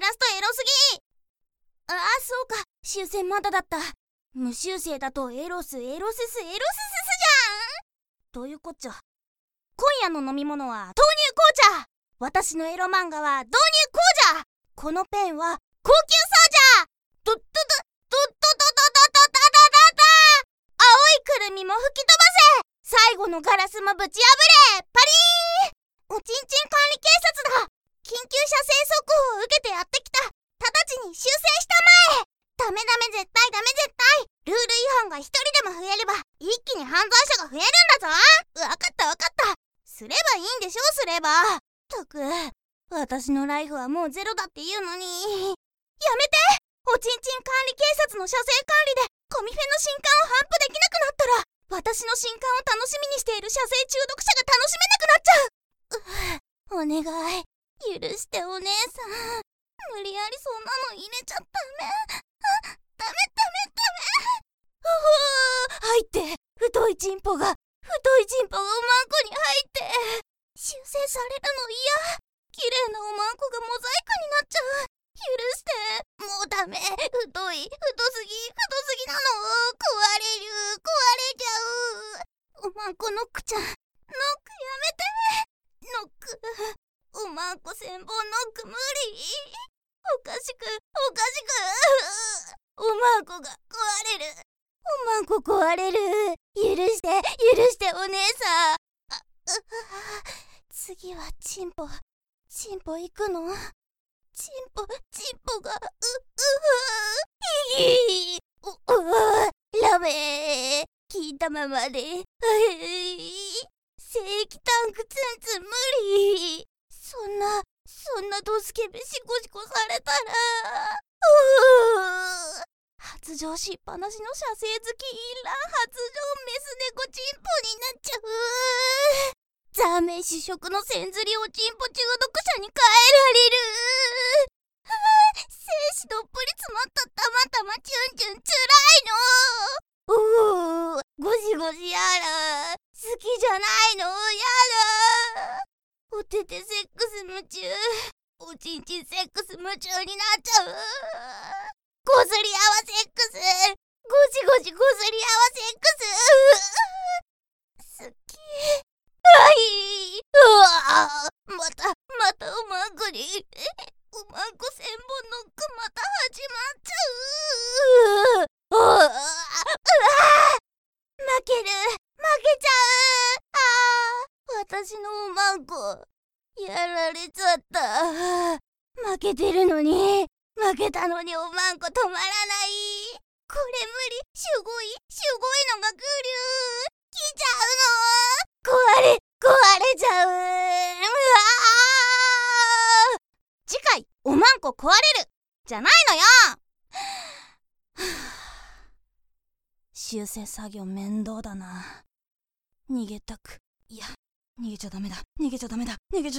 ラストエロすぎ。ああ、そうか、終戦まだだった。無修正だとエロスエロセスエロセススじゃん。どういうこっちゃ。今夜の飲み物は豆乳紅茶。私のエロ漫画は導入紅茶。このペンは高級ソージャー。ドッドドドッドドドドドドド青いくるみも吹き飛ばせ。最後のガラスもぶち破れ。パリーン。おちんちん管理警察だ。緊急射精速報を受けてやってきた。直ちに修正したまえ。ダメダメ絶対ダメ絶対。ルール違反が一人でも増えれば一気に犯罪者が増えるんだぞ。わかったわかった。すればいいんでしょ。すれば。ったく、私のライフはもうゼロだっていうのに。やめて。おちんちん管理警察の射精管理でコミフェの新刊を頒布できなくなったら、私の新刊を楽しみにしている射精中毒者が楽しめなくなっちゃう。お願い、許してお姉さん。無理やりそんなの入れちゃダメ。ダメ。入って。太いチンポがおまんこに入って。修正されるの嫌。綺麗なおまんこがモザイクになっちゃう。許して。もうダメ。太すぎなの。壊れちゃう。おまんこノックちゃん、ノックやめて。ノック、おまんこ千本ノック無理。おかしくおまんこが壊れる。おまんこ壊れる。許してお姉さん。次はチンポ行くの。チンポがラメ聞いたままで。正規タンクツンツン無理。そんなドスケベシコシコされたら発情しっぱなしの射精好き発情メス猫チンポになっちゃう。ザーメン試食のせんずりおチンポ中毒者に変えられる。精子どっぷり詰まったたまチュンチュンつらいの。ゴシゴシやだ。好きじゃないの。やだ。おててセックス夢中。おちんちんセックス夢中になっちゃう。こすり合わセックス。ゴシゴシこすり合わセックス。好き。またおまんこに。おまんこ千本ノックまた始まっちゃう。負けちゃう。私のおまんこやられちゃった。負けてるのに負けたのにおまんこ止まらない。これ無理。しゅごいのが来る。来ちゃうの。壊れちゃう。次回おまんこ壊れるじゃないのよ。修正作業面倒だな。逃げたく、いや逃げちゃダメだ。逃げないでくださ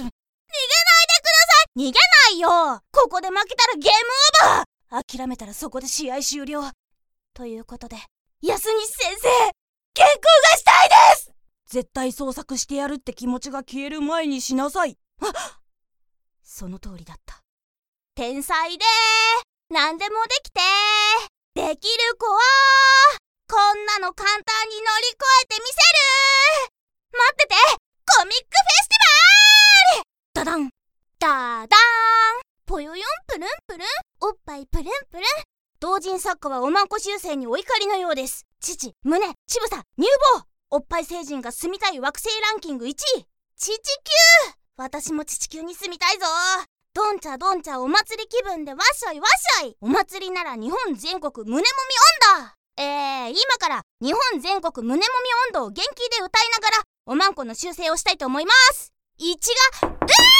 い。逃げないよ。ここで負けたらゲームオーバー。諦めたらそこで試合終了。ということで、安西先生、結婚がしたいです。 絶対捜索してやるって気持ちが消える前にしなさい。 その通りだった。天才で何でもできてできる子はこんなの簡単に乗り越えてみせる。待ってて、コミックフェスティバール。ダダンダダーン。ぽよよんプルンプルン、おっぱいプルンプルン。同人作家はおまんこ修正にお怒りのようです。乳、胸、乳房、乳房。おっぱい成人が住みたい惑星ランキング1位、地球。私も地球に住みたいぞ。どんちゃお祭り気分でわっしょい。お祭りなら日本全国胸もみ温度。今から日本全国胸もみ温度を元気で歌いながらおまんこの修正をしたいと思います。1が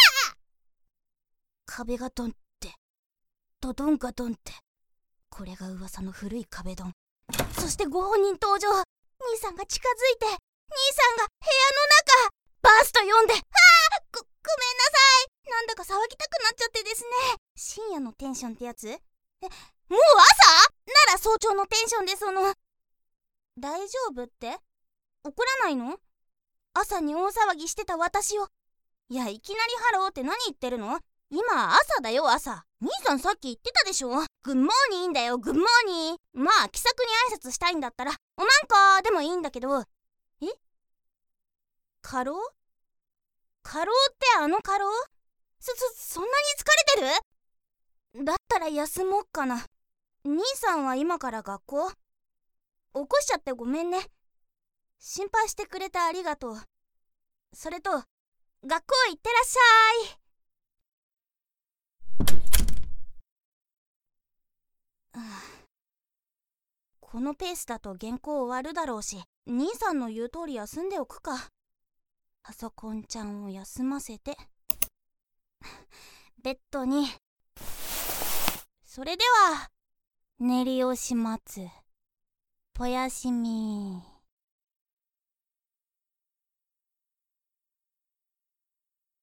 壁がドンってドドンがドンって、これが噂の古い壁ドン。そしてご本人登場。兄さんが近づいて、兄さんが部屋の中バースト読んで、ごめんなさい。なんだか騒ぎたくなっちゃってですね。深夜のテンションってやつ？もう朝？なら早朝のテンションで大丈夫って？怒らないの？朝に大騒ぎしてた私を。いや、いきなりハローって何言ってるの？今朝だよ、朝。 兄さんさっき言ってたでしょ。グッモーニンだよ、グッモーニン。まあ気さくに挨拶したいんだったらおまんこでもいいんだけど。過労？過労ってあの過労？そんなに疲れてる？だったら休もっかな。兄さんは今から学校？起こしちゃってごめんね。心配してくれてありがとう。それと学校行ってらっしゃい。このペースだと原稿終わるだろうし、兄さんの言う通り休んでおくか。パソコンちゃんを休ませてベッドに。それでは寝りをしまつ。ぽやしみ。